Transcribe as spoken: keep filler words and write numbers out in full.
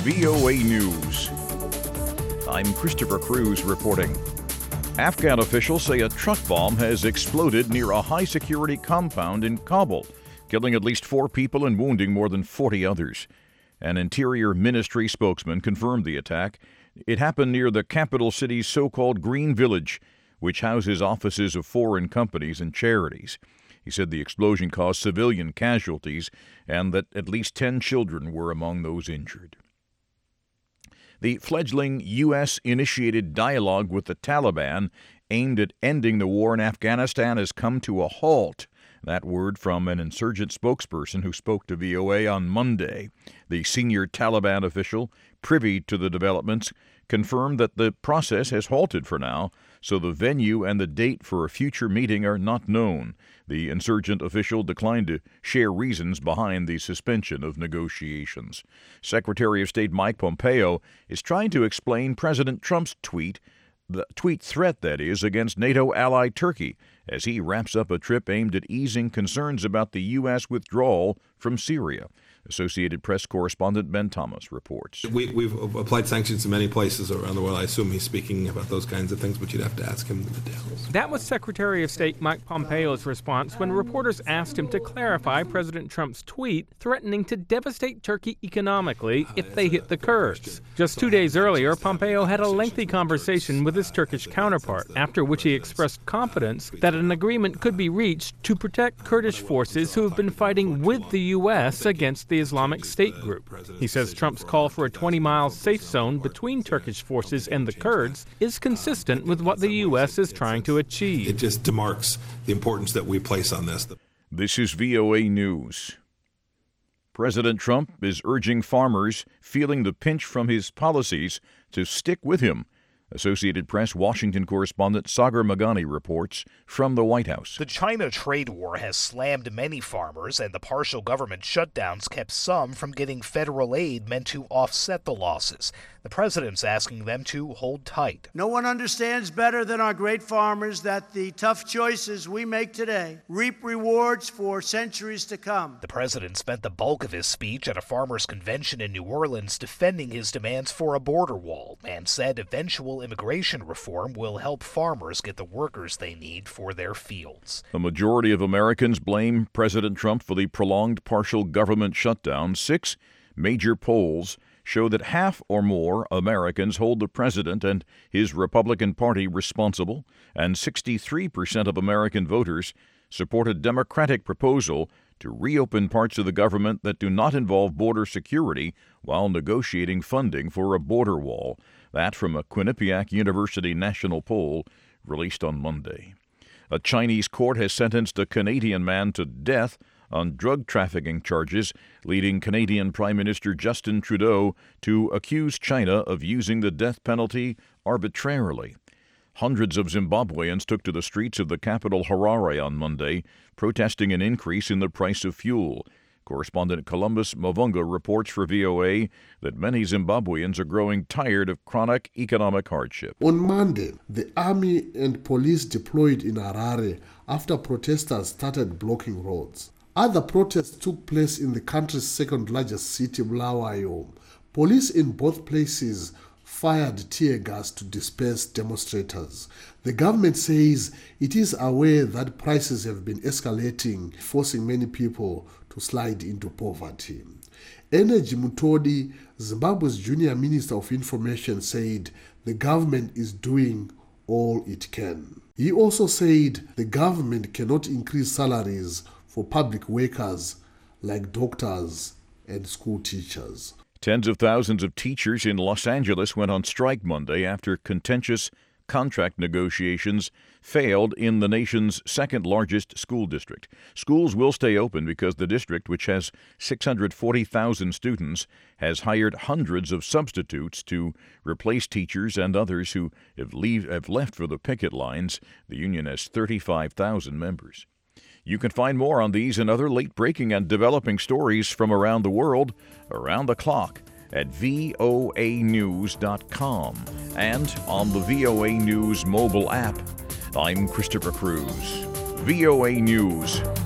V O A News. I'm Christopher Cruz reporting. Afghan officials say a truck bomb has exploded near a high-security compound in Kabul, killing at least four people and wounding more than forty others. An Interior Ministry spokesman confirmed the attack. It happened near the capital city's so-called Green Village, which houses offices of foreign companies and charities. He said the explosion caused civilian casualties and that at least ten children were among those injured. The fledgling U S-initiated dialogue with the Taliban aimed at ending the war in Afghanistan has come to a halt. That word from an insurgent spokesperson who spoke to V O A on Monday. The senior Taliban official, privy to the developments, confirmed that the process has halted for now, so the venue and the date for a future meeting are not known. The insurgent official declined to share reasons behind the suspension of negotiations. Secretary of State Mike Pompeo is trying to explain President Trump's tweet, the tweet threat, that is, against NATO ally Turkey, as he wraps up a trip aimed at easing concerns about the U S withdrawal from Syria. Associated Press correspondent Ben Thomas reports. We, we've applied sanctions in many places around the world. I assume he's speaking about those kinds of things, but you'd have to ask him the details. That was Secretary of State Mike Pompeo's response when reporters asked him to clarify President Trump's tweet threatening to devastate Turkey economically if they hit the Kurds. Just two days earlier, Pompeo had a lengthy conversation with his Turkish counterpart, after which he expressed confidence that an agreement could be reached to protect Kurdish forces who have been fighting with the U S against the Islamic State group. He says Trump's call for a twenty-mile safe zone between Turkish forces and the Kurds is consistent with what the U S is trying to achieve. It just demarks the importance that we place on this. This is V O A News. President Trump is urging farmers feeling the pinch from his policies to stick with him. Associated Press Washington correspondent Sagar Magani reports from the White House. The China trade war has slammed many farmers, and the partial government shutdowns kept some from getting federal aid meant to offset the losses. The president's asking them to hold tight. No one understands better than our great farmers that the tough choices we make today reap rewards for centuries to come. The president spent the bulk of his speech at a farmers' convention in New Orleans defending his demands for a border wall and said eventual immigration reform will help farmers get the workers they need for their fields. The majority of Americans blame President Trump for the prolonged partial government shutdown. Six major polls show that half or more Americans hold the president and his Republican Party responsible, and sixty-three percent of American voters support a Democratic proposal to reopen parts of the government that do not involve border security while negotiating funding for a border wall. That from a Quinnipiac University national poll released on Monday. A Chinese court has sentenced a Canadian man to death on drug trafficking charges, leading Canadian Prime Minister Justin Trudeau to accuse China of using the death penalty arbitrarily. Hundreds of Zimbabweans took to the streets of the capital Harare on Monday, protesting an increase in the price of fuel. Correspondent Columbus Mavunga reports for V O A that many Zimbabweans are growing tired of chronic economic hardship. On Monday, the army and police deployed in Harare after protesters started blocking roads. Other protests took place in the country's second-largest city, Bulawayo. Police in both places fired tear gas to disperse demonstrators. The government says it is aware that prices have been escalating, forcing many people to slide into poverty. Energy Mutodi, Zimbabwe's junior minister of information, said the government is doing all it can. He also said the government cannot increase salaries for public workers like doctors and school teachers. Tens of thousands of teachers in Los Angeles went on strike Monday after contentious contract negotiations failed in the nation's second-largest school district. Schools will stay open because the district, which has six hundred forty thousand students, has hired hundreds of substitutes to replace teachers and others who have, leave, have left for the picket lines. The union has thirty-five thousand members. You can find more on these and other late-breaking and developing stories from around the world, around the clock, at V O A news dot com and on the V O A News mobile app. I'm Christopher Cruz. V O A News.